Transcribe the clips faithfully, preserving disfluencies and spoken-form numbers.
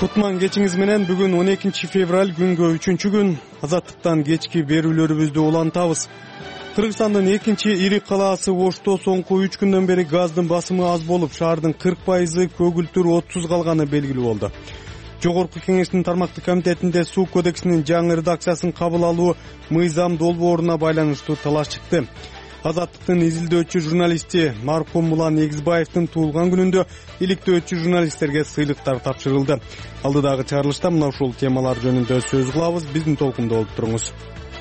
Кутман кечиңиз менен бүгүн он экинчи февраль күнгө үчүнчү күн азаттыктан кечки берүүлөрүбүздү улантабыз. Кыргызстандын экинчи ири калаасы Ошто соңку үч күндөн бери газдын басымы аз болуп, шаардын кырк пайызы көгүлтүр отсуз калганы белгилүү болду. Жогорку Кеңештин тармактык комитетинде суу кодексинин жаңы редакциясын кабыл алуу мыйзам долбооруна байланыштуу талаш чыкты. Азаттыктын изилдөөчү журналисти маркум Мулан Эгизбаевдин туулган күнүндө иликтөөчү журналисттерге сыйлыктар тапшырылды. Алдыдагы чыгарылышта мына ушул темалар жөнүндө сөз кылабыз. Биздин толкунда болуп туруңуз.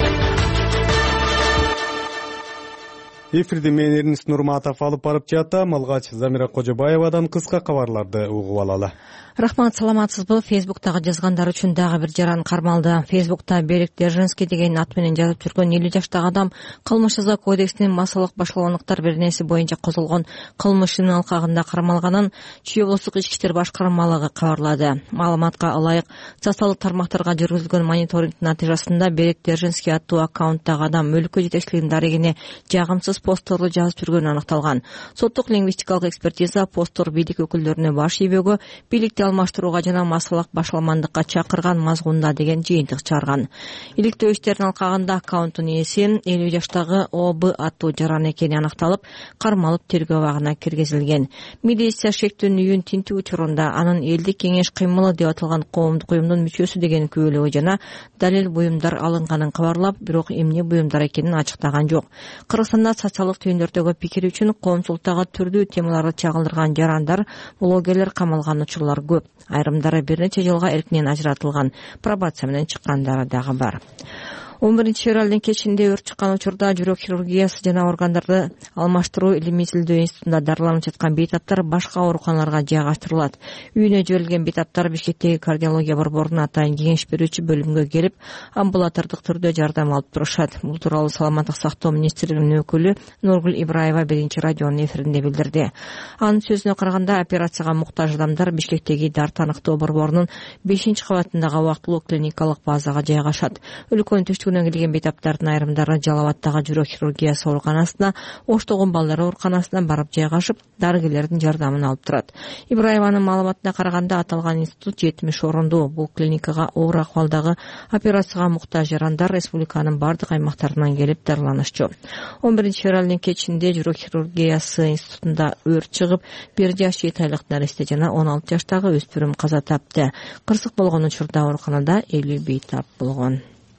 Эфирди мен Эрнис Нурматов алып барып жатам. Алгач Замира Кожобаевадан кыска кабарларды угуп алалы. Рахмат, саламатсызбы? Фейсбуктагы жазгандар үчүн дагы бир жаран кармалды. Фейсбукта Берик Держинский деген ат менен жазып жүргөн элүү жаштагы адам кылмыш жаза кодексинин массалык башкалоонуктар беренеси боюнча козголгон кылмышынын алкагында кармалганын Чүй облустук ички иштер башкармалыгы кабарлады. Маалыматка ылайык, социалдык тармактарга жүргүзүлгөн мониторинг натыйжасында Берик Держинский аттуу аккаунттагы адам өлкө жетекчилигинин дарегине жагымсыз постторду жазып жүргөнү аныкталган. Соттук лингвистикалык экспертиза посттор бийлик өкүлдөрүнө баш ийбөөгө, бийликти алмаштырууга жана массалык башаламандыкка чакырган мазмунда деген жыйынтык чыгарган. Иликтөө иштеринин алкагында аккаунттун ээси элүү жаштагы О Б аттуу жаран экени аныкталып, кармалып тергөө абагына киргизилген. Милиция шектүүнүн тинтүү учурунда анын элдик кеңеш кыймылы деп аталган коомдук уюмдун мүчөсү деген күбөлөгү жана далил буюмдар алынганын кабарлап, бирок эмне буюмдар экенин ачыктаган жок. Кыргызстанда социалдык түйүндөрдөгү пикир үчүн коомчулуктагы түрдүү темаларды чагылдырган жарандар, блогерлер камалган учурлар көп. Айрымдары бир нече жылга эркинен ажыратылган, пробация менен чыккандары дагы бар. он биринчи февралдын кечинде өрт чыккан учурда жүрөк хирургиясы жана органдарды алмаштыруу илимий изилдөө институтунда дарыланып жаткан бейтаптар башка ооруканаларга жайгаштырылат. Үйүнө жиберилген бейтаптар Бишкектеги кардиология борборунун атайын кеңеш берүүчү бөлүмгө келип, амбулатордук түрдө жардам алып турушат. Бул тууралуу Саламаттык сактоо министрлигинин өкүлү Нургүл Ибраева биринчи радионун эфиринде билдирди. Анын сөзүнө караганда, операцияга муктаж адамдар Бишкектеги дарт аныктоо борборунун бешинчи кабатындагы убактылуу клиникалык базага жайгашат. Өлкөнүн келген бейтаптардын айрымдары Жалал абадтагы жүрөк хирургиясы ооруканасына, Оштогу балдар ооруканасына барып жайгашып, дарыгерлердин жардамын алып турат. Ибраеванын маалыматына караганда, аталган институт жетимиш орондуу. Бул клиникага оор акыбалдагы операцияга муктаж жарандар республиканын бардык аймактарынан келип дарыланышчу. он биринчи февралдын кечинде жүрөк хирургиясы институтунда өрт чыгып, бир жаш жети айлык наристе жана он алты жаштагы өспүрүм каза тапты. Кырсык болгон учурда ооруканада элүү бейтап болгон.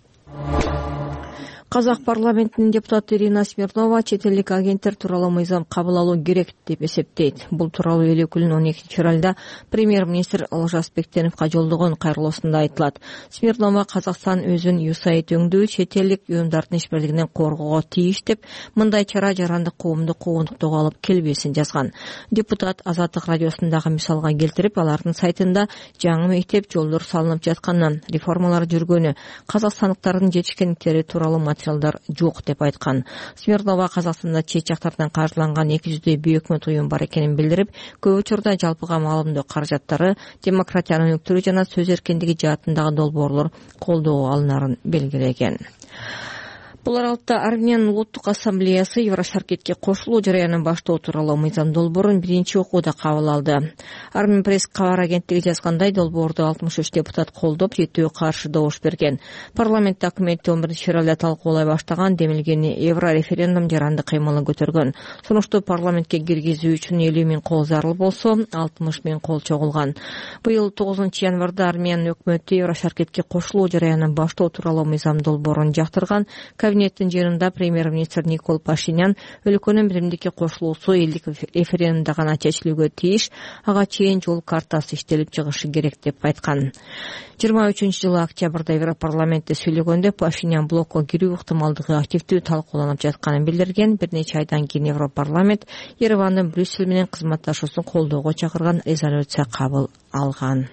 Казак парламентинин депутаты Ирина Смирнова чет элдик агенттер тууралуу мыйзам кабыл алуу керек деп эсептейт. Бул тууралуу эл өкүлүнүн он экинчи февралда премьер-министр Олжас Бектеновго жолдогон кайрылуусунда айтылат. Смирнова Казакстан өзүн юсайт өңдүү чет элдик уюмдардын ишбирлигинен коргоого тийиш деп, мындай чара жарандык коомду куугунтуктоого алып келбесин жазган. Депутат Азаттык радиосундагы мисалга келтирип, алардын сайтында жаңы мектеп, жолдор салынып жатканын, реформалар жүргөнү, казакстандыктардын жетишкендиктери тууралуу материалдар жок деп айткан. Смирнова Казакстанда чет жактардан каржыланган эки жүздөй бейөкмөт уюм бар экенин билдирип, көп учурда жалпыга маалымдоо каражаттары, демократиянын өнүктүрүү жана сөз эркиндиги жаатындагы долбоорлор колдоого алынарын белгилеген. Бул аралыкта Армениянын улуттук ассамблеясы Еврошаркетке кошулуу жараянын баштоо тууралуу мыйзам долбоорун биринчи окууда кабыл алды. Армен пресс кабар агенттиги жазгандай, долбоорду алтымыш үч депутат колдоп, жетөө каршы добуш берген. Парламент өкмөтү он биринчи февралда талкуулай баштаган демилген евро референдум жарандык кыймылы көтөргөн. Сунушту парламентке киргизүү үчүн элүү миң кол зарыл болсо, алтымыш миң кол чогулган. Быйыл тогузунчу январда Армениянын өкмөтү Еврошаркетке кошулуу жараянын баштоо тууралуу мыйзам долбоорун жактырган. Кабинеттин жыйынында премьер-министр Никол Пашинян өлкөнүн биримдикке кошулуусу элдик референдумда гана чечилүүгө тийиш, ага чейин жол картасы иштелип чыгышы керек деп айткан. жыйырма үчүнчү жылы октябрда Европарламентте сүйлөгөндө Пашинян блокко кирүү ыктымалдыгы активдүү талкууланып жатканын билдирген. Бир нече айдан кийин Европарламент Еревандын Брюссель менен кызматташуусун колдоого чакырган резолюция кабыл алган.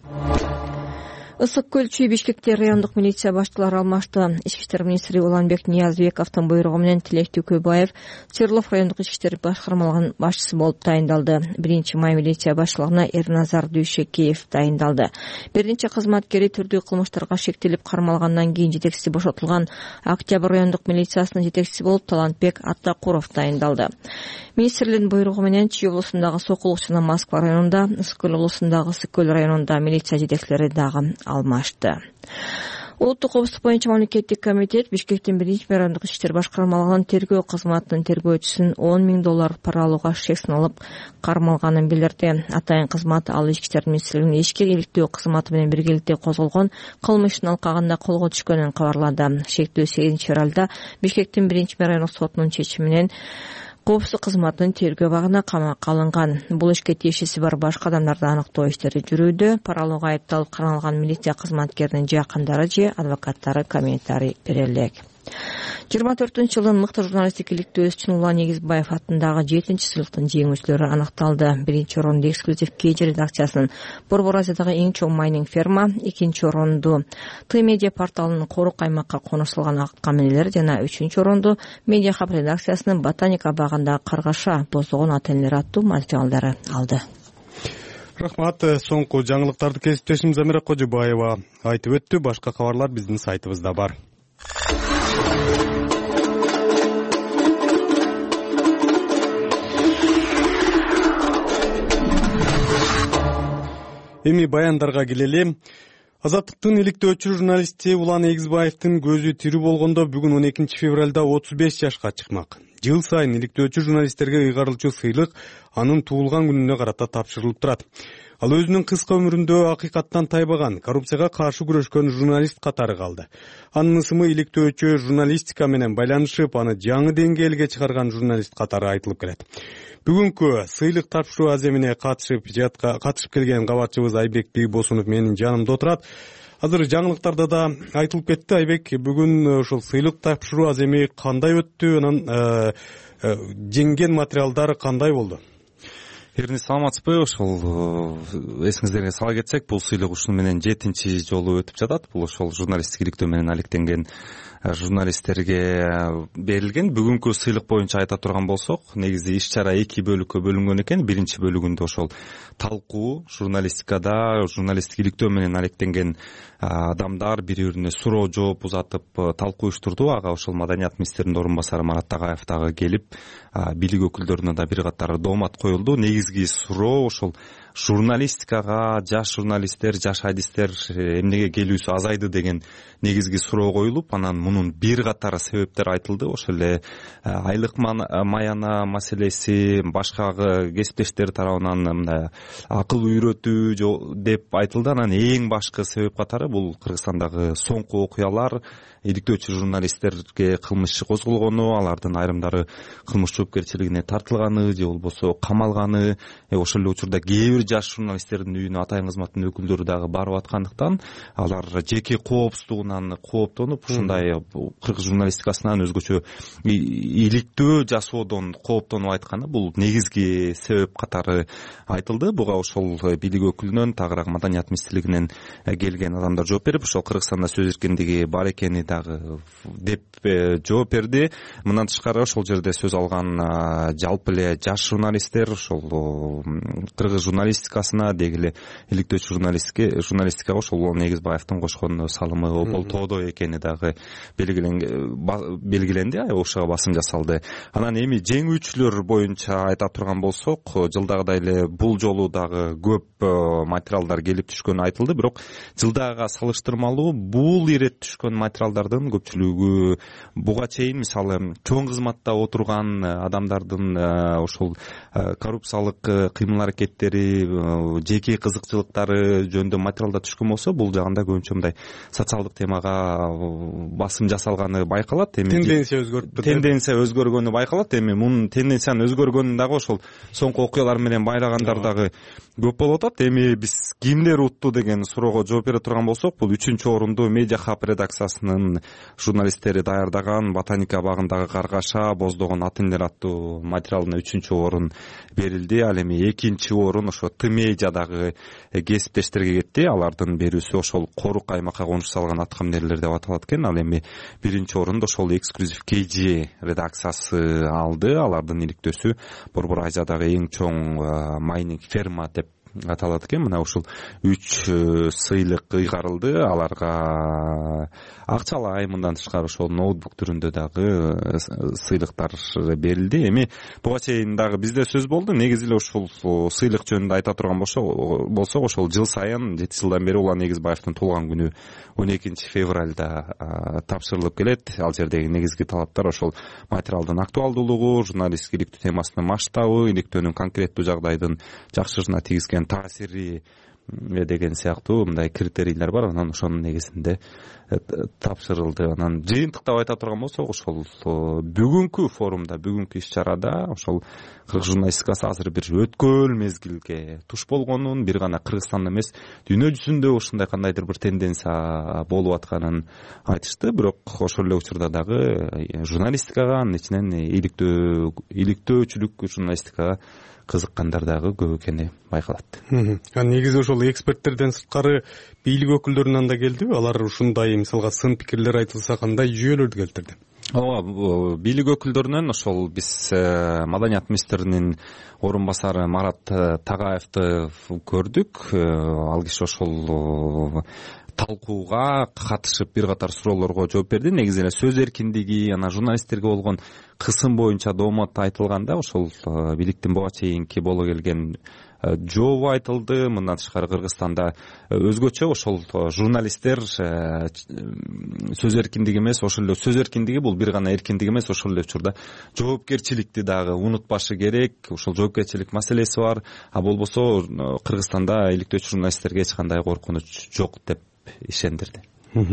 Ысык көл Чүй Бишкекте райондук милиция башчылары алмашты. Ички иштер министри Уланбек Ниязбековдун буйругу менен Тилек Түкөбаев Свердлов райондук ички иштер башкармалыгынын башчысы болуп тайындалды. биринчи май милиция башчылыгына Эрназар Дүйшекеев тайындалды. Бир нече кызматкери түрдүү кылмыштарга шектелип кармалгандан кийин жетекчиси бошотулган Октябрь райондук милициясынын жетекчиси болуп Талантбек Аттакуров тайындалды. Министрликтин буйругу менен Чүй облусундагы Сокулук жана Москва районунда, Ысык-Көл облусундагы Ысык-Көл районунда милиция жетекчилери дагы алмашты. Улуттук коопсуздук боюнча мамлекеттик комитет Бишкектин биринчи мэриондук иштер башкармалыгынын тергөө кызматынын тергөөчүсүн он миң доллар пара алууга шек саналып кармалганын билдирди. Атайын кызмат ал ички иштер министрлигинин ишке иликтөө кызматы менен биргеликте козголгон кылмыштын алкагында колго түшкөнүн кабарлады. Шектүү сегизинчи февралда Бишкектин биринчи мэриондук сотунун чечими менен коопсуздук кызматынын тергөө абагына камакка алынган. Бул ишке тиешеси бар башка адамдарды аныктоо иштери жүрүүдө. Пара алууга айыпталып каралган милиция кызматкеринин жакындары же адвокаттары комментарий бере элек. жыйырма төртүнчү жылдын мыкты журналисттик иликтөөсү үчүн Улан Эгизбаев атындагы жетинчи сыйлыктын жеңүүчүлөрү аныкталды. Биринчи орунду Эксклюзив Кеж редакциясынын Борбор Азиядагы эң чоң майнинг ферма, экинчи орунду Т медиа порталынын Корук аймакка конушталган аккаменелер жана үчүнчү орунду Медиа Хаб редакциясынын Ботаника абагындагы Каргаша, Боздогон ата-энелер аттуу материалдары алды. Рахмат. Соңку жаңылыктарды кесиптешим Замира Кожобаева айтып өттү. Башка кабарлар биздин сайтыбызда бар. Эми баяндарга келели. Азаттыктын иликтөөчү журналисти Улан Эгизбаевдин көзү тирүү болгондо бүгүн он экинчи февралда отуз беш жашка чыкмак. Жыл сайын иликтөөчү журналисттерге ыйгарылчу сыйлык анын туулган күнүнө карата тапшырылып турат. Ал өзүнүн кыска өмүрүндө акыйкаттан тайбаган, коррупцияга каршы күрөшкөн журналист катары калды. Анын ысымы иликтөөчү журналистика менен байланышып, аны жаңы деңгээлге чыгарган журналист катары айтылып келет. Бүгүнкү сыйлык тапшыруу аземине катышып катышып келген кабарчыбыз Айбек Бийбосунов менин жанымда отурат. Азыр жаңылыктарда да айтылып кетти. Айбек, бүгүн ушул сыйлык тапшыруу аземи кандай өттү? Анан жеңген материалдар кандай болду? Эрниз, саламатсызбы? Ошол эсиңиздерге сала кетсек, бул сыйлык ушуну менен жетинчи жолу өтүп жатат. Бул ошол журналисттик иликтөө менен алектенген журналисттерге берилген. Бүгүнкү сыйлык боюнча айта турган болсок, негизи иш чара эки бөлүккө бөлүнгөн экен. Биринчи бөлүгүндө ошол талкуу, журналистикада журналисттик иликтөө менен алектенген адамдар бири-бирине суроо жооп узатып талкуу уюштурду. Ага ошол Маданият министринин орун басары Марат Тагаев дагы келип, бийлик өкүлдөрүнө да бир катар доомат коюлду. Негизги суроо ошол журналистикага жаш журналисттер, жаш адистер эмнеге келүүсү азайды деген негизги суроо коюлуп, анан мунун бир катар себептери айтылды. Ошол эле айлык маяна маселеси, башка кесиптештер тарабынан мындай акыл үйрөтүү деп айтылды. Анан эң башкы себеп катары бул Кыргызстандагы соңку окуялар, иликтөөчү журналисттерге кылмыш козголгону, алардын айрымдары кылмыш жоопкерчилигине тартылганы же болбосо камалганы, ошол эле учурда кээ бир жаш журналисттердин үйүнө атайын кызматтын өкүлдөрү дагы барып аткандыктан алар жеке коопсуздугунан кооптонуп, ушундай кыргыз журналистикасынан өзгөчө иликтөө жасоодон кооптонуп айтканы бул негизги себеп катары айтылды. Буга ошол бийлик өкүлүнөн, тагыраак Маданият министрлигинен келген адамдар жооп берип, ошол Кыргызстанда сөз эркиндиги бар экени дагы деп жооп берди. Мындан тышкары ошол жерде сөз алган жалпы эле жаш журналисттер ошол кыргыз журналистикасына, деги эле иликтөөчү журналистикке журналистикага ошол Улан Эгизбаевдин кошкон салымы болтоодо экени дагы белгиленди, ошого басым жасалды. Анан эми жеңүүчүлөр боюнча айта турган болсок, жылдагыдай эле бул жолу дагы көп материалдар келип түшкөнү айтылды, бирок жылдагыга салыштырмалуу бул ирет түшкөн материалдардын көпчүлүгү буга чейин мисалы чоң кызматта отурган адамдардын ошол коррупциялык кыймыл аракеттери, жеке кызыкчылыктары жөнүндө материалдар түшкөн болсо, бул жагында көбүнчө мындай социалдык темага басым жасалганы байкалат. Эми тенденция өзгөрүп тенденция өзгөргөнү байкалат. Эми мунун тенденциянын өзгөргөнүн дагы ошол соңку окуялар менен байлагандар дагы көп болуп атат. Эми биз кимдер утту деген суроого жооп бере турган болсок, бул үчүнчү орунду Медиа Хаб редакциясынын журналисттери даярдаган Ботаника абагындагы Каргаша, Боздогон ата-энелер аттуу материалына үчүнчү орун берилди. Ал эми экинчи орун ошо Т медиадагы кесиптештерге кетти. Алардын берүүсү ошол Корук аймакка конушталган аткаминерлер деп аталат экен. Ал эми биринчи орунду ошол Эксклюзив Кеж редакциясы алды. Алардын иликтөөсү Борбор Азиядагы эң чоң майнинг ферма деп аталат экен. Мына ушул үч сыйлык ыйгарылды. Аларга акчалай, мындан тышкары ошол ноутбук түрүндө дагы сыйлыктар берилди. Эми буга чейин дагы бизде сөз болду. Негизи эле ушул сыйлык жөнүндө айта турган болсок, ошол жыл сайын жети жылдан бери Улан Эгизбаевдин туулган күнү он экинчи февралда тапшырылып келет. Ал жердеги негизги талаптар ошол материалдын актуалдуулугу, журналистик иликтөө темасынын масштабы, иликтөөнүн конкреттүү жагдайдын жакшырышына тийгизген таасири деген сыяктуу мындай критерийлер бар. Анан ошонун негизинде тапшырылды. Анан жыйынтыктап айта турган болсок, ошол бүгүнкү форумда, бүгүнкү иш чарада ошол кыргыз журналистикасы азыр бир өткөн мезгилге туш болгонун, бир гана Кыргызстанда эмес, дүйнө жүзүндө ушундай кандайдыр бир тенденция болуп атканын айтышты. Бирок ошол эле учурда дагы журналистикага, анын ичинен иликтөө иликтөөчүлүк журналистикага кызыккандар дагы көп экени байкалат. Негизи ошол эксперттерден сырткары бийлик өкүлдөрүнөн да келдиби? Алар ушундай мисалга сын пикирлер айтылса кандай жүйөлөрдү келтирди? Ооба, бийлик өкүлдөрүнөн ошол биз маданият министринин орун басары Марат Тагаевди көрдүк. Ал киши ошол талкууга катышып бир катар суроолорго жооп берди. Негизи эле сөз эркиндиги, анан журналисттерге болгон кысым боюнча доомат айтылганда ошол бийликтин буга чейинки боло келген жообу айтылды. Мындан тышкары Кыргызстанда өзгөчө ошол журналисттер сөз эркиндиги эмес, ошол эле сөз эркиндиги бул бир гана эркиндик эмес, ошол эле учурда жоопкерчиликти дагы унутпашы керек. Ошол жоопкерчилик маселеси бар. А болбосо Кыргызстанда иликтөөчү журналисттерге эч кандай коркунуч жок деп ишендирди.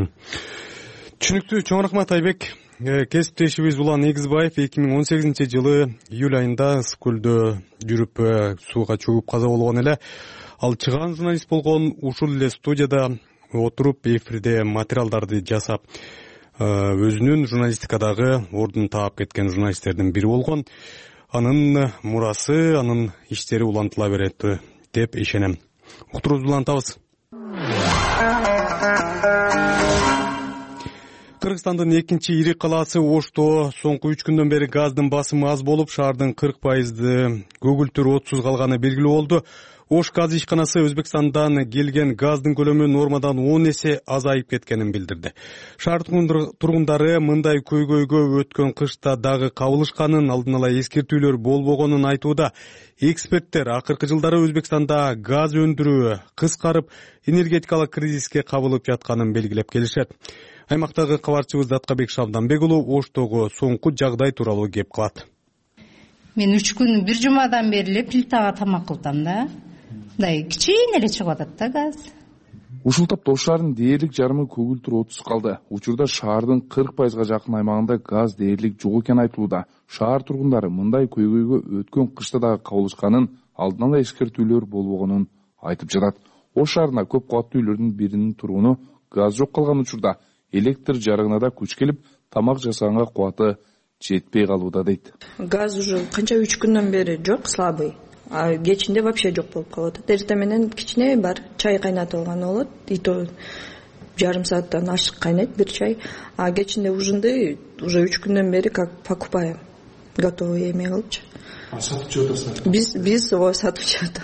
Түшүнүктүү. Чоң рахмат, Айбек. Кесиптешибиз Улан Эгизбаев эки миң он сегизинчи жылы июль айында Ысык көлдө жүрүп сууга чөгүп каза болгон эле. Ал чыгаан журналист болгон. Ушул эле студияда отуруп эфирде материалдарды жасап, өзүнүн журналистикадагы ордун таап кеткен журналисттердин бири болгон. Анын мурасы, анын иштери улантыла берет деп ишенем. Уктуруубузду улантабыз. Кыргызстандын экинчи ири калаасы Ошто соңку үч күндөн бери газдын басымы аз болуп, шаардын кырк пайызы көгүлтүр отсуз калганы белгилүү болду. Ош газ ишканасы Өзбекстандан келген газдын көлөмү нормадан он эсе азайып кеткенин билдирди. Шаар тургундары мындай көйгөйгө өткөн кышта дагы кабылышканын, алдын ала эскертүүлөр болбогонун айтууда. Эксперттер акыркы жылдары Өзбекстанда газ өндүрүү кыскарып, энергетикалык кризиске кабылып жатканын белгилеп келишет. Аймактагы кабарчыбыз Даткабек Шабданбек уулу Оштогу соңку жагдай тууралуу кеп кылат. Мен үч күн, бир жумадан бери эле плитага тамак кылтам да. Мындай кичине эле чыгып атат да газ. Ушул тапта Ош шаарынын дээрлик жарымы көгүлтүр отсуз калды. Учурда шаардын кырк пайызга жакын аймагында газ дээрлик жок экени айтылууда. Шаар тургундары мындай көйгөйгө өткөн кышта дагы кабылышканын, алдын ала эскертүүлөр болбогонун айтып жатат. Ош шаарына көп кабаттуу үйлөрдүн биринин тургуну газ жок калган учурда электр жарыгына да күч келип, тамак жасаганга кубаты жетпей калууда дейт. Газ уже канча үч күндөн бери жок, слабый. А кечинде вообще жок болуп калат. Эртең менен кичине бар, чай кайнатып алган болот. И то жарым сааттан ашык кайнайт бир чай. А кечинде ужинды уже үч күндөн бери как покупаем. Готовый эме кылыпчы. А сатып жатасыздар? Биз биз ой сатып жатабыз.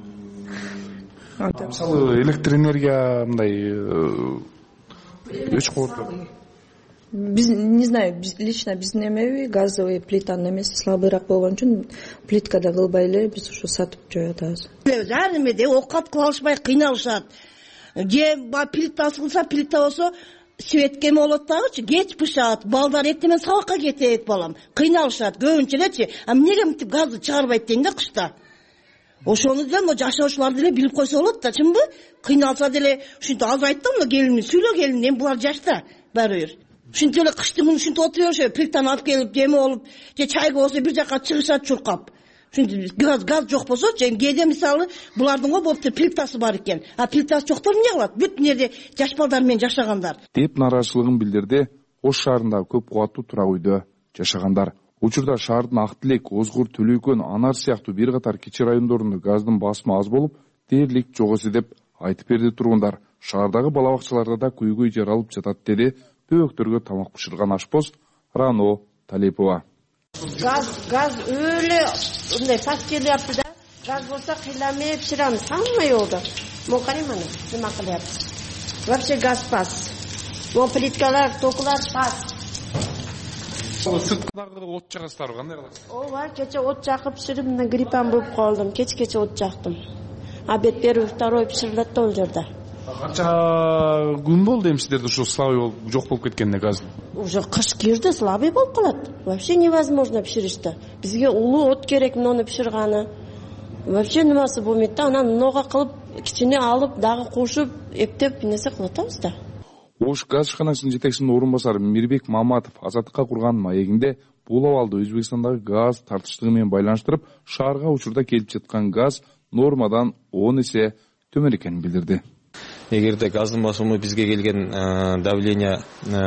Мисалы электр энергия мындай эч кооптор. Биз не знаю, биз лично биздин эмеби газовый плитанын эмеси слабыйраак болгон үчүн плиткада кылбай эле биз ушу сатып жатабыз. Жан эмеде оокат кыла алышпай кыйналышат. Же плитасы кылса, плита болсо светке болот дагычы, кеч бышат, балдар эртең сабакка кетет балам. Кыйналышат көбүнчө элечи. А эмнеге мынтип газды чыгарбайт дейм да кышта. Ошону да мо жашоочулар деле билип койсо болот да, чынбы? Кыйналса деле ушинтип азайт да, мына келин, сүйлө келин, эми булар жашта баары бир. Ушинтип эле кышты муну ушинтип отуруп беришет, плитаны алып келип жеме болуп, же чайга болсо бир жака чыгышат чуркап. Ушинтип газ газ жок болсочу, эми кээде мисалы булардын го болуптур плитасы бар экен. А плитасы жоктор эмне кылат? Бүт жерде жаш балдар менен жашагандар. Деп нааразычылыгын билдирди Ош шаарындагы көп кубаттуу турак үйдө жашагандар. Учурда шаардын Ак Тилек, Озгур, Төлөйкөн, Анар сыяктуу бир катар кичи райондорунда газдын басымы аз болуп, дээрлик жок эсе деп айтып берди тургундар. Шаардагы бала бакчаларда да көйгөй жаралып жатат деди бөөктөргө тамак бышырган ашпоз Рано Талипова. Газ газ өлө мындай пас келип атты да. Gaz болса қиламай пішірамыз, самый олды. Мо қарайманы, нема қылyapız. Вообще газ пас. Мо плиткалар, токулар пас. Сырткыдагы от жагасыздар кандай кыласыз? Ооба, кече от жакып пиширип, мына гриппан болуп калдым. Кеч-кече от жактым. Обед первый, второй пиширилет да ол жерде. Канча күн болду эми сиздерде ушу слабый болуп жок болуп кеткенине газ? Уже кыш кирди, слабый болуп калат. Вообще невозможно пиширишти. Бизге улуу от керек муну пиширганы. Вообще немасы болмойт да, анан много кылып, кичине алып, дагы кошуп, эптеп нерсе кылып атабыз да. Ош газ ишканасынын жетекчисинин орун басары Мирбек Маматов Азаттыкка курган маегинде бул абалды Өзбекстандагы газ тартыштыгы менен байланыштырып, шаарга учурда келип жаткан газ нормадан он эсе төмөн экенин билдирди. Эгерде газдын басымы бизге келген давление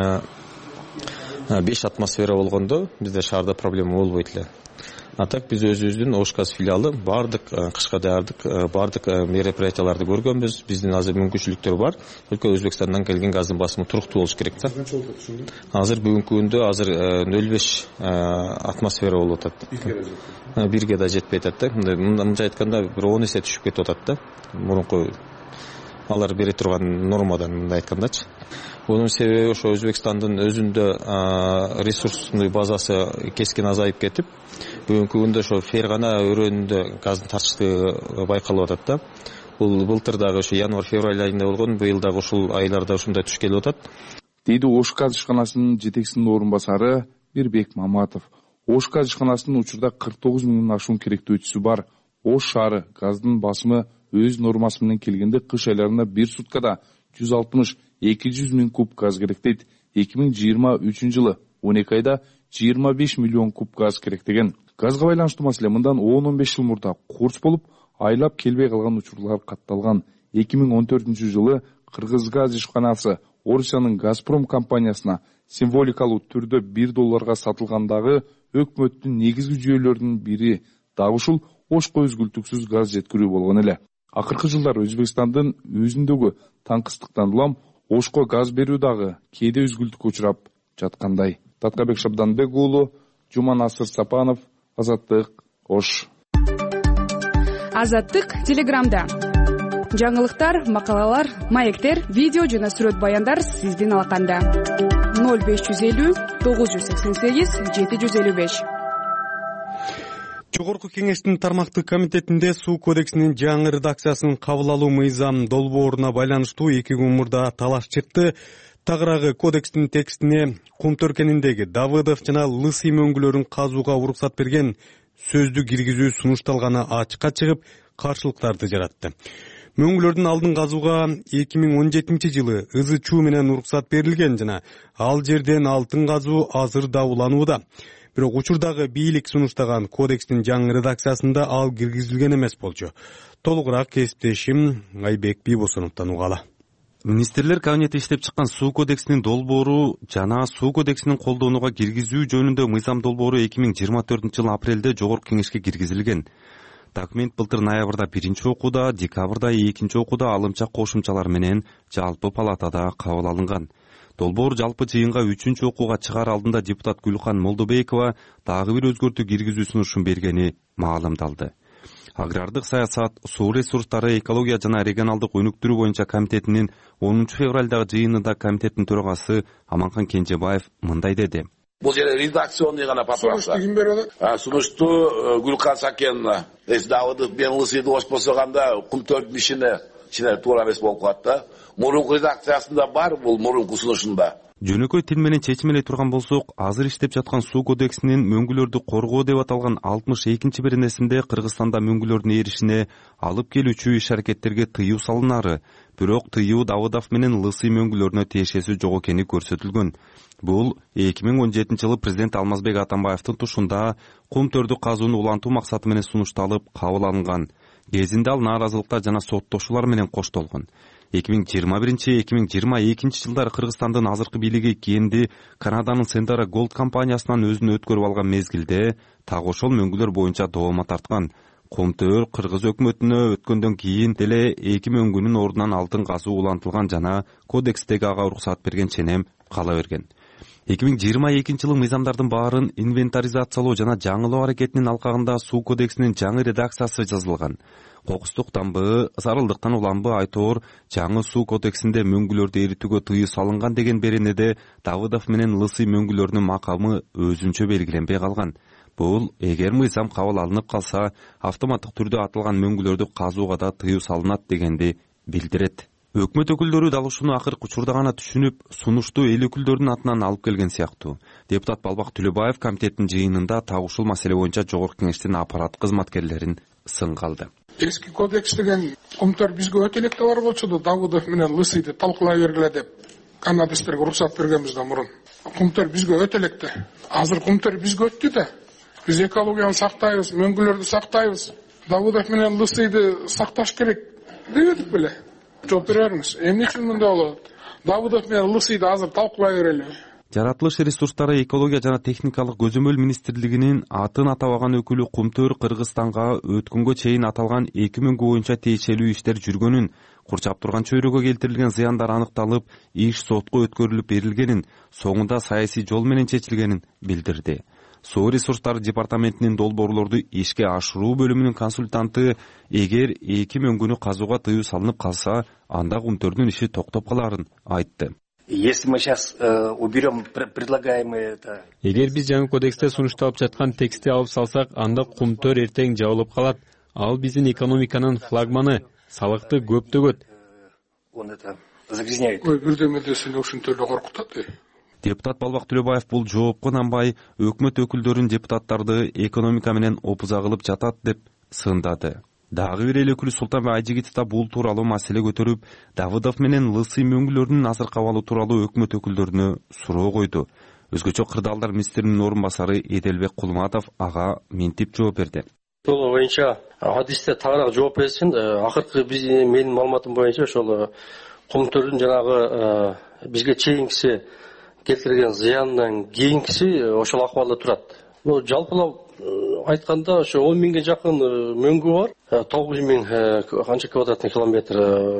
беш атмосфера болгондо, бизде шаарда проблема болбойт эле. А так биз өзүбүздүн Ош газ филиалы бардык кышка даярдык, бардык мероприятияларды көргөнбүз. Биздин азыр мүмкүнчүлүктөр бар. Только Өзбекстандан келген газдын басымы туруктуу болуш керек да. Азыр бүгүнкү күндө азыр нөл беш атмосфера болуп атат. Бирге да жетпей атат да. Мынча айтканда бир он эсе түшүп кетип атат да. Мурунку алар бере турган нормадан мындай айткандачы. Bunun себеби ошо Өзбекстандын өзүндө ресурсный базасы кескин азайып кетип, бүгүнкү күндө ошо Фергана өрөөнүндө газдын тартыштыгы байкалып атат да. Бул былтыр дагы ошо январь-февраль айында болгон, быйыл дагы ушул айларда ушундай туш келип атат. Дейди Ош газ ишканасынын жетекчисинин орун басары Мирбек Маматов. Ош газ ишканасынын учурда кырк тогуз миңден ашуун керектөөчүсү бар. Ош шаары газдын басымы өз нормасы менен келгенде кыш айларында бир суткада жүз алтымыш эки жүз миң куб газ керек дейт. эки миң жыйырма үчүнчү жылы он эки айда жыйырма беш миллион куб газ керек деген. Газга байланыштуу маселе мындан он он беш жыл мурда курч болуп, айлап келбей калган учурлар катталган. эки миң он төртүнчү жылы Кыргыз газ ишканасы Орусиянын Газпром компаниясына символикалуу түрдө бир долларга сатылгандагы өкмөттүн негизги жүйөлөрүнүн бири дагы ушул Ошко үзгүлтүксүз газ жеткирүү болгон эле. Акыркы жылдар Өзбекстандын өзүндөгү таңкыстыктан улам Ошко газ берүү дагы кээде үзгүлтүккө учурап жаткандай. Таткабек Шабданбек уулу, Жуманасыр Сапанов, Азаттык, Ош. Азаттык Телеграмда. Жаңылыктар, макалалар, маектер, видео жана сүрөт баяндар сиздин алаканда. ноль беш жүз элүү тогуз жүз сексен сегиз жети жүз элүү беш. Жогорку кеңештин тармактык комитетинде суу кодексинин жаңы редакциясын кабыл алуу мыйзам долбооруна байланыштуу эки күн мурда талаш чыкты. Тагыраагы кодекстин текстине кум төркениндеги Давыдов жана Лысый мөңгүлөрүн казууга уруксат берген сөздү киргизүү сунушталганы ачыкка чыгып, каршылыктарды жаратты. Мөңгүлөрдүн алдын казууга эки миң он жетинчи жылы ызы чуу менен уруксат берилген жана ал жерден алтын казуу азыр да уланууда. Бирок учурдагы бийлик сунуштаган кодекстин жаңы редакциясында ал киргизилген эмес болчу. Толугураак кесиптешим Айбек Бийбосоновдон угалы. Министрлер кабинети иштеп чыккан суу кодексинин долбоору жана суу кодексинин колдонууга киргизүү жөнүндө мыйзам долбоору эки миң жыйырма төртүнчү жылы апрелде жогорку кеңешке киргизилген. Документ былтыр ноябрда биринчи окууда, декабрда экинчи окууда алымча кошумчалар менен жалпы палатада кабыл алынган. Долбоор жалпы жыйынга үчүнчү окууга чыгаар алдында депутат Гүлкан Молдобекова дагы бир өзгөртүү киргизүү сунушун бергени маалымдалды. Агрардык саясат, суу ресурстары, экология жана регионалдык өнүктүрүү боюнча комитетинин онунчу февралдагы жыйынында комитеттин төрагасы Аманхан Кенжебаев мындай деди. Бул жерде редакционный гана поправка. Сунушту ким берет? А сунушту Гүлкан Сакен, эс Давыдов мен Лысыйды кошпосоганда кум төрттүн ишине ичине туура эмес болуп калат да. Мурунку редакциясында бар, бул мурунку сунушунда. Жөнөкөй тил менен чечим эле турган болсок, азыр иштеп жаткан суу кодексинин мөңгүлөрдү коргоо деп аталган алтымыш экинчи беренесинде Кыргызстанда мөңгүлөрдүн эришине алып келүүчү иш-аракеттерге тыюу салынары, бирок тыюу Давыдов менен Лысый мөңгүлөрүнө тиешеси жок экени көрсөтүлгөн. Бул эки миң он жетинчи жылы президент Алмазбек Атамбаевдин тушунда кум төрдү казууну улантуу максаты менен сунушталып кабыл алынган. Кезинде ал нааразылыкта жана соттошуулар менен коштолгон. эки миң жыйырма биринчи эки миң жыйырма экинчи жылдары Кыргызстандын азыркы бийлиги кенди Канаданын Сендара Голд компаниясынан өзүн өткөрүп алган мезгилде так ошол мөңгүлөр боюнча доомат тарткан. Комтөр Кыргыз өкмөтүнө өткөндөн кийин деле эки мөңгүнүн ордунан алтын казуу улантылган жана кодекстеги ага уруксат берген ченем кала берген. эки миң жыйырма экинчи жылы мыйзамдардын баарын инвентаризациялоо жана жаңылоо аракетинин алкагында суу кодексинин жаңы редакциясы жазылган. Кокустуктан бы, зарылдыктан уламбы айтоор жаңы суу кодексинде мөңгүлөрдү эритүүгө тыюу салынган деген беренеде Давыдов менен Лысый мөңгүлөрүнүн макамы өзүнчө белгиленбей калган. Бул эгер мыйзам кабыл алынып калса, автоматтык түрдө атылган мөңгүлөрдү казууга да тыюу салынат дегенди билдирет. Өкмөт өкүлдөрү дал ушуну акыркы учурда гана түшүнүп, сунушту эл өкүлдөрүнүн атынан алып келген сыяктуу. Депутат Балбак Түлөбаев комитеттин жыйынында так ушул маселе боюнча Жогорку Кеңештин аппарат кызматкерлерин сынга алды. Эски кодекс деген кумтөр бизге өтө электе бар болчу да, Давыдов менен Лысыйды талкуулай бергиле деп канадистерге уруксат бергенбизден мурун. Кумтөр бизге өтө электе. Азыр кумтөр бизге өттү да. Биз экологияны сактайбыз, мөңгүлөрдү сактайбыз. Давыдов менен Лысыйды сакташ керек дебедик беле. Жооп бериңиз. Эмне үчүн мындай болот? Давыдов менен Лысыйды азыр талкуулай берели. Жаратылыш ресурстары экология жана техникалык көзөмөл министрлигинин атын атабаган өкүлү Кумтөр Кыргызстанга өткөнгө чейин аталган эки мөңгү боюнча тиешелүү иштер жүргөнүн, курчап турган чөйрөгө келтирилген зыяндар аныкталып, иш сотко өткөрүлүп берилгенин, соңунда саясий жол менен чечилгенин билдирди. Суу ресурстары департаментинин долбоорлорду ишке ашыруу бөлүмүнүн консультанты эгер эки мөңгүнү казууга тыюу салынып калса, анда Кумтөрдүн иши токтоп каларын айтты. Если мы сейчас э, уберем предлагаемые это... Эгер биз жаңы кодексте сунушталып жаткан текстти алып салсак, анда Кумтөр эртең жабылып калат. Ал биздин экономиканын флагманы, салыкты көп төгөт. Он это загрязняет. Ой, бирдеме десең ушинтип эле коркутат. Депутат Балбак Түлөбаев бул жоопко нанбай, өкмөт өкүлдөрүн депутаттарды экономика менен опуза кылып жатат деп сындады. Дагы бир эл өкүлү Султанбек Айжигитов да бул тууралуу маселе көтөрүп, Давыдов менен Лысый мөңгүлөрүнүн азыркы абалы тууралуу өкмөт өкүлдөрүнө суроо койду. Өзгөчө кырдаалдар министринин орун басары Эделбек Кулматов ага минтип жооп берди. Бул боюнча адисте тагыраак жооп берсин. Акыркы биздин менин маалыматым боюнча ошол Кумтөрдүн жанагы бизге чейинкиси келтирген зыяндан кийинкиси ошол акыбалда турат. Ну жалпылап айтканда ошо он миңге жакын мөңгү бар. тогуз миң канча квадратный километр.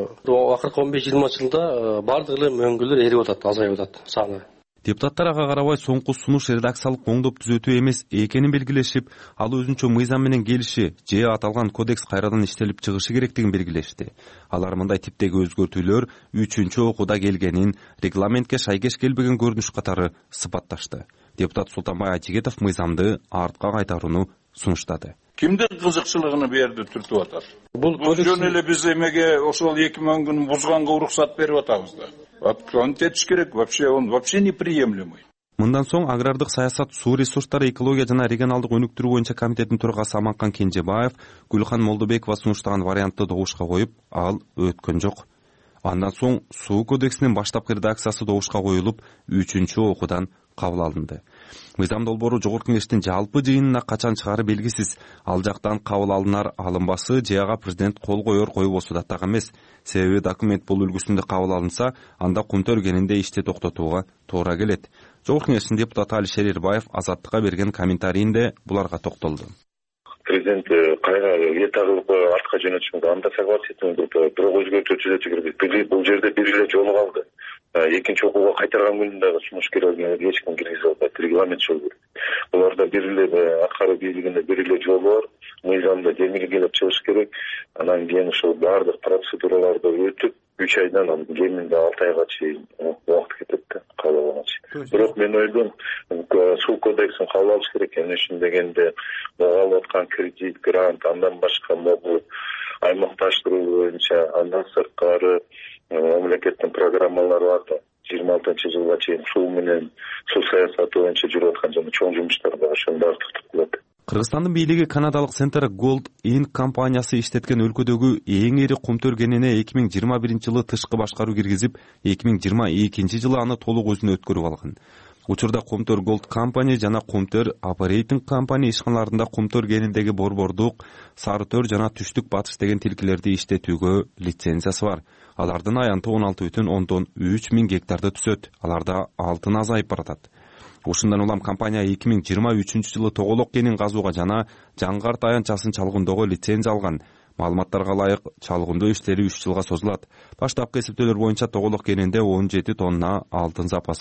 Акыркы он беш жыйырма жылда бардык эле мөңгүлөр эрип атат, азайып атат саны. Депутаттар ага карабай соңку сунуш редакциялык оңдоп түзөтүү эмес экенин белгилешип, ал өзүнчө мыйзам менен келиши же аталган кодекс кайрадан иштелип чыгышы керектигин белгилешти. Алар мындай типтеги өзгөртүүлөр үчүнчү окууда келгенин, регламентке шайкеш келбеген көрүнүш катары сыпатташты. Депутат Султанбай Айжигитов мыйзамды артка кайтарууну сунуштады. Кимдин кызыкчылыгын берди түртүп атат? Бул жөн эле биз эмеге ошол эки мөңгүнү бузганга уруксат берип атабыз да. Антетиш керек, вообще он вообще неприемлемый. Мындан соң агрардык саясат, суу ресурстары, экология жана регионалдык өнүктүрүү боюнча комитеттин төрагасы Аманкан Кенжебаев Гүлхан Молдобекова сунуштаган вариантты добушка коюп, ал өткөн жок. Андан соң суу кодексинин баштапкы редакциясы добушка коюлуп, үчүнчү окуудан кабыл алынды. Мыйзам долбоору Жогорку Кеңештин жалпы жыйынына качан чыгары белгисиз. Ал жактан кабыл алынар алынбасы же ага президент кол коер койбосу да так эмес. Себеби документ бул үлгүсүндө кабыл алынса, анда Кумтөр кенинде ишти токтотууга туура келет. Жогорку Кеңештин депутаты Алишер Эрбаев Азаттыкка берген комментарийинде буларга токтолду. Президент кайра эт агылып артка жөнөтүшүнгө анда согласен кылып, бирок өзгөртүү түзөтүү керек. Бул жерде бир эле жолу калды. Экинчи окууга кайтарган күнүндө сунуш керегин эч ким киргизе албайт. Регламент жол берет. Буларда бир эле аткаруу бийлигинде бир эле жол бар. Мыйзамда демилгелеп чыгыш керек. Анан кийин ошол баардык процедураларды өтүп, үч айдан анан кеминде алты айга чейин убакыт кетет да кабыл. Бирок мен ойлойм, суу кодексин кабыл алыш керек. Эмне үчүн дегенде, алып аткан кредит, грант, андан башка могул аймакташтыруу боюнча, андан сырткары мамлекеттин программалары бар да. жыйырма алтынчы жылга чейин суу менен суу саясаты боюнча жүрүп аткан жана чоң жумуштар бар, ошонун баары токтоп калат. Кыргызстандын бийлиги канадалык Center Gold Inc компаниясы иштеткен өлкөдөгү эң ири Кумтөр кенине эки миң жыйырма биринчи жылы тышкы башкаруу киргизип, эки миң жыйырма экинчи жылы аны толук өзүнө өткөрүп алган. Учурда Кумтөр Gold Company жана Кумтөр Operating Company ишканаларында Кумтөр кениндеги Борбордук, Сарытөр жана Түштүк Батыш деген тилкелерди иштетүүгө лицензиясы бар. Алардын аянты он алты бүтүн ондон үч миң гектарды түзөт. Аларда алтын азайып баратат. Ушундан улам компания эки миң жыйырма үчүнчү жылы Тоголок кенин казууга жана Жаңгарт аянтчасын чалгындоого лицензия алган. Маалыматтарга ылайык, чалгындоо иштери үч жылга созулат. Баштапкы эсептөөлөр боюнча Тоголок кенинде он жети тонна алтын запасы бар.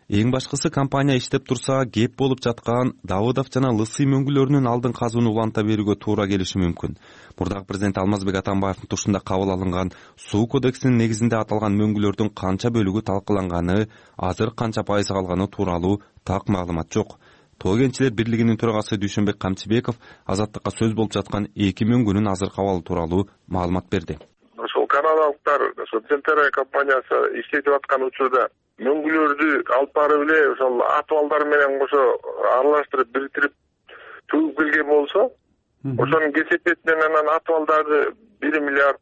Эң башкысы компания иштеп турса, кеп болуп жаткан Давыдов жана Лысый мөңгүлөрүнүн алдын казууну уланта берүүгө туура келиши мүмкүн. Мурдагы президент Алмазбек Атамбаевдин тушунда кабыл алынган суу кодексинин негизинде аталган мөңгүлөрдүн канча бөлүгү талкаланганы, азыр канча пайызы калганы тууралуу так маалымат жок. Тоо кенчилер бирлигинин төрагасы Дүйшөнбек Камчыбеков Азаттыкка сөз болуп жаткан эки мөңгүнүн азыркы абалы тууралуу маалымат берди. Ошол канадалыктар, ошо Центерия компаниясы иштетип аткан учурда мөңгүлөрдү алып барып эле ошол атыбалдар менен кошо аралаштырып бириктирип төгүп келген болсо, ошонун кесепетинен анан атыбалдарды бир миллиард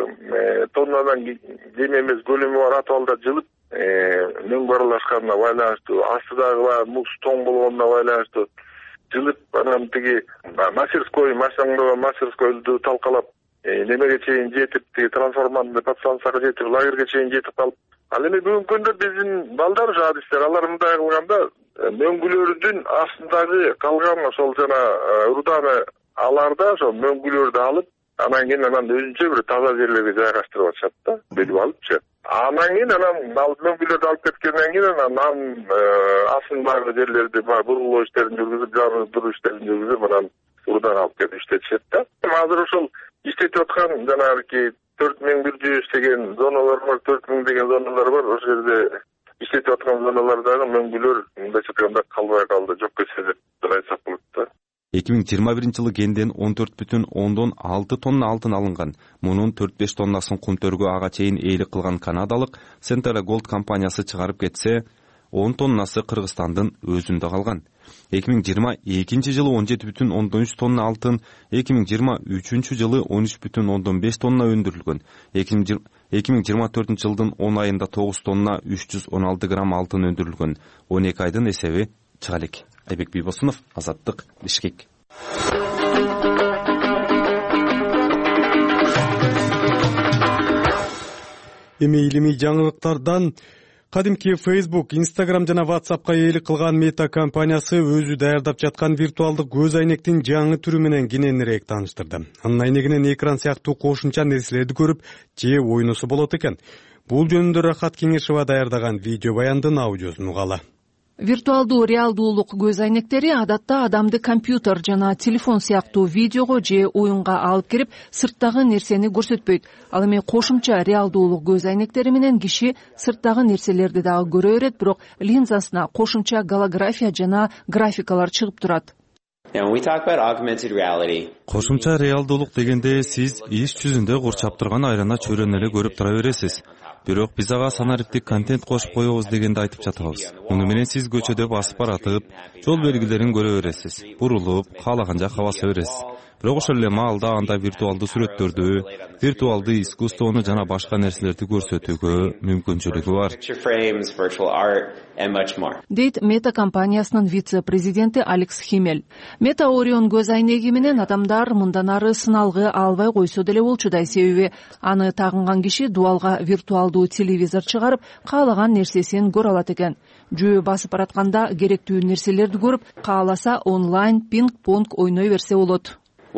тоннадан кем эмес көлөмү бар атыбалдар жылып мөңгү аралашканына байланыштуу, астыдагы муз тоң болгонуна байланыштуу жылып, анан тиги мастерской, машиналоо мастерскойду талкалап, немеге чейин жетип, тиги трансформаторный подстанцияга жетип, лагерге чейин жетип калып, ал эми бүгүнкү күндө биздин балдар жадистер, алар мындай кылганда мөңгүлөрдүн астындагы калган ошол жана руданы аларда ошол мөңгүлөрдү алып, анан кийин анан өзүнчө бир таза жерлерге жайгаштырып атышат да, бөлүп алыпчы. Анан кийин анан мөңгүлөрдү алып кеткенден кийин анан астындагы жерлерди бурулуу иштерин жүргүзүп, жардыруу иштерин жүргүзүп, анан руданы алып кетип иштетишет да. Азыр ошол иштетип аткан жанагы төрт миң бир жүз деген зоналар бар, төрт миң деген зоналар бар. Ошол жерде иштетип аткан зоналардагы мөңгүлөр мындайча айтканда калбай калды, жок кетсе деп айтсак болот да. эки миң жыйырма биринчи жылы кенден он төрт бүтүн ондон алты тонна алтын алынган. Мунун төрт беш тоннасын кумтөргө ага чейин ээлик кылган канадалык Central Gold компаниясы чыгарып кетсе, он тоннасы Кыргызстандын өзүндө калган. эки миң жыйырма экинчи жылы он жети бүтүн ондон үч тонна алтын, эки миң жыйырма үчүнчү жылы он үч бүтүн ондон беш тонна өндүрүлгөн. эки миң жыйырма төртүнчү жылдын он айында тогуз тонна үч жүз он алты грамм алтын өндүрүлгөн. он эки айдын эсеби чыга элек. Айбек Бийбосунов, Азаттык, Бишкек. Эми илимий жаңылыктардан кадимки Facebook, Instagram жана WhatsAppка ээлик кылган Meta компаниясы өзү даярдап жаткан виртуалдык көз айнектин жаңы түрү менен кененирээк тааныштырды. Анын айнегинен экран сыяктуу кошумча нерселерди көрүп, же ойносо болот экен. Бул жөнүндө Рахат Кеңешова даярдаган видео баяндын аудиосун угалы. Виртуалдуу реалдуулук көз айнектери адатта адамды компьютер жана телефон сыяктуу видеого же оюнга алып кирип, сырттагы нерсени көрсөтпөйт. Ал эми кошумча реалдуулук көз айнектери менен киши сырттагы нерселерди дагы көрө берет, бирок линзасына кошумча голография жана графикалар чыгып турат. Кошумча реалдуулук дегенде сиз иш жүзүндө курчап турган айрана чөйрөнү эле көрүп тура бересиз. Бирок биз ага санариптик контент кошуп коебуз дегенди айтып жатабыз. Муну менен сиз көчөдө басып баратып, жол белгилерин көрө бересиз. Бурулуп, каалаган жакка баса бересиз. Бирок ошол эле маалда анда виртуалдуу сүрөттөрдү, виртуалдуу искусствону жана башка нерселерди көрсөтүүгө мүмкүнчүлүгү бар. Дейт Meta компаниясынын вице-президенти Алекс Химель. Meta Orion көз айнеги менен адамдар мындан ары сыналгы албай койсо деле болчудай, себеби аны тагынган киши дуалга виртуалдуу телевизор чыгарып, каалаган нерсесин көрө алат экен. Жөө басып баратканда керектүү нерселерди көрүп, кааласа онлайн пинг-понг ойной берсе болот.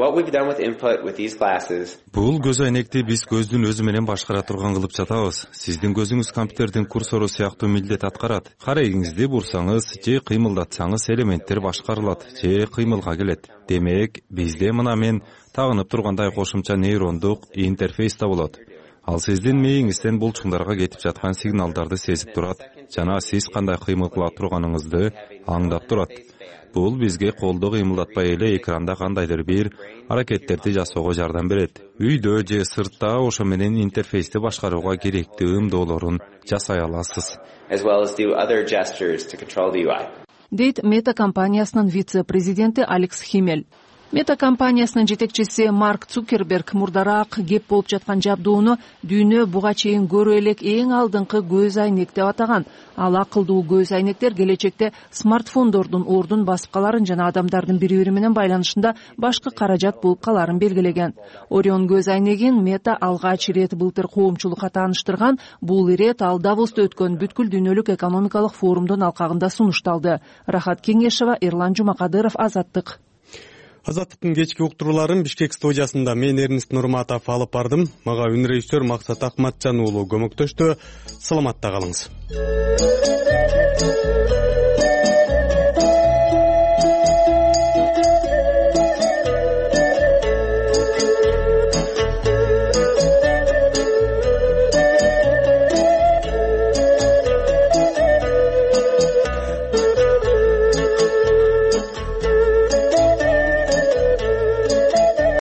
Бул көз айнекти биз көздүн өзү менен башкара турган кылып жатабыз. Сиздин көзүңүз компьютердин курсору сыяктуу милдет аткарат. Карайыңызды бурсаңыз же кыймылдатсаңыз элементтер башкарылат же кыймылга келет. Демек, бизде мына мен тагынып тургандай кошумча нейрондук интерфейс да болот. Ал сиздин мээңизден булчуңдарга кетип жаткан сигналдарды сезип турат жана сиз кандай кыймыл кыла турганыңызды аңдап турат. Бул бизге колду кыймылдатпай эле экранда кандайдыр бир аракеттерди жасоого жардам берет. Үйдө же сыртта ошо менен интерфейсти башкарууга керектүү ымдоолорун жасай аласыз. Дейт Meta компаниясынын вице-президенти Алекс Химель. Meta компаниясынын жетекчиси Марк Цукерберг мурдараак кеп болуп жаткан жабдууну дүйнө буга чейин көрө элек эң алдыңкы көз айнек деп атаган. Ал акылдуу көз айнектер келечекте смартфондордун ордун басып каларын жана адамдардын бири-бири менен байланышында башкы каражат болуп каларын белгилеген. Orion көз айнегин Meta алгач ирет былтыр коомчулукка тааныштырган. Бул ирет ал Давоста өткөн бүткүл дүйнөлүк экономикалык форумдун алкагында сунушталды. Рахат Кеңешова, Эрлан Жумакадыров, Азаттык. Азаттыктын кечки уктурууларын Бишкек студиясында мен Эрнест Нурматов алып бардым. Мага үн режиссер Максат Акматжан уулу көмөктөштү. Саламатта калыңыз.